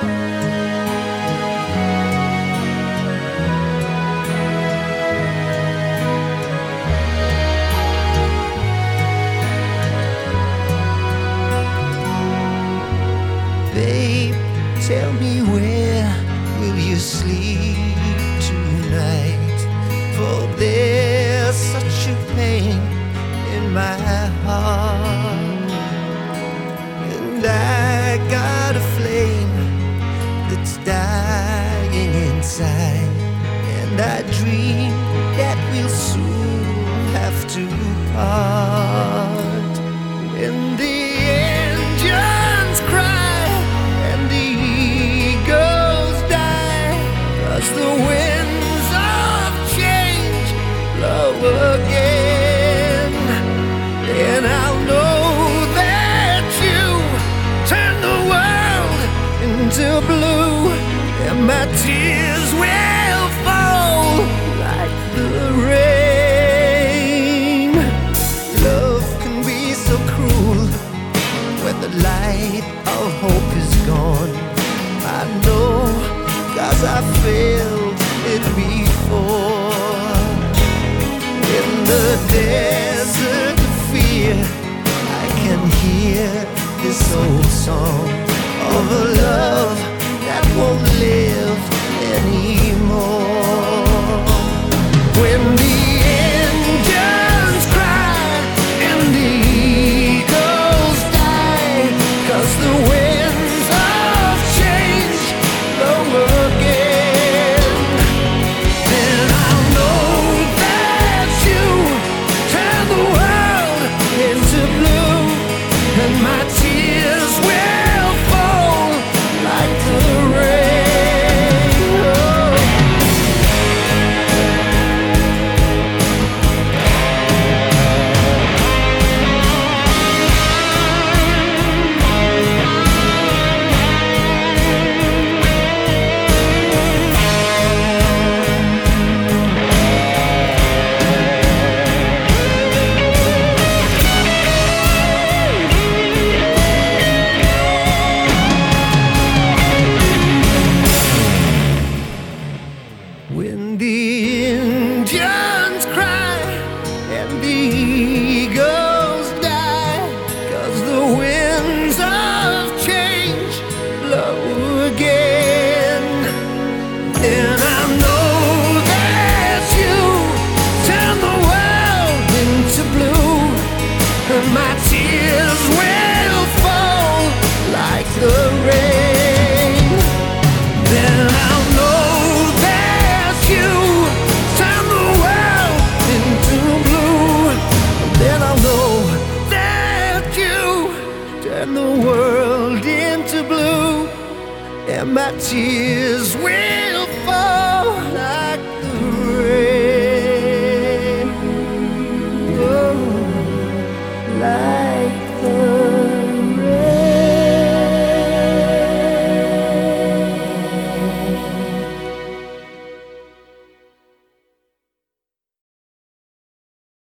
Babe, tell me, where will you sleep tonight? For there's such a pain in my heart, and I got a flame that's dying inside, and I dream that we'll soon have to part. When the engines cry and the eagles die, 'cause the winds of change blow again, and I'll know that you turn the world into blue, and my tears will fall like the rain. Love can be so cruel when the light of hope is gone. I know, 'cause I felt it before. In the desert of fear, I can hear this old song of a love that won't live anymore. When the engines cry and the eagles die, 'cause the winds of change blow again, then I'll know that you turn the world into blue, and my tears will fall like the rain. Oh. When the engines cry and the eagles die, 'cause the winds of change blow again, then I know that you turn the world into blue, and my tears will fall like the rain. Then I'll know that you turn the world into blue. Then I'll know that you turn the world into blue, and my tears will